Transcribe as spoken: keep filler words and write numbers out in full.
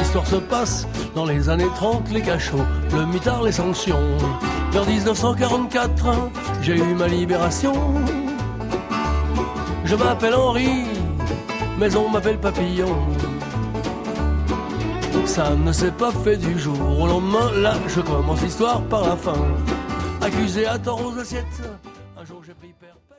l'histoire se passe dans les années trente, les cachots, le mitard, les sanctions. Vers dix-neuf cent quarante-quatre, j'ai eu ma libération. Je m'appelle Henri, mais on m'appelle Papillon. Ça ne s'est pas fait du jour au lendemain, là je commence l'histoire par la fin. Accusé à tort aux assiettes, un jour j'ai pris père.